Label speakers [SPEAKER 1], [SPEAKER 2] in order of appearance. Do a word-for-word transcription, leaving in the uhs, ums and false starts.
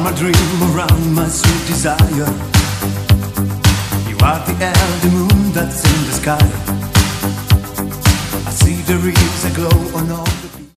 [SPEAKER 1] my dream, around my sweet desire. You are the air, the moon that's in the sky. I see the rays that glow on all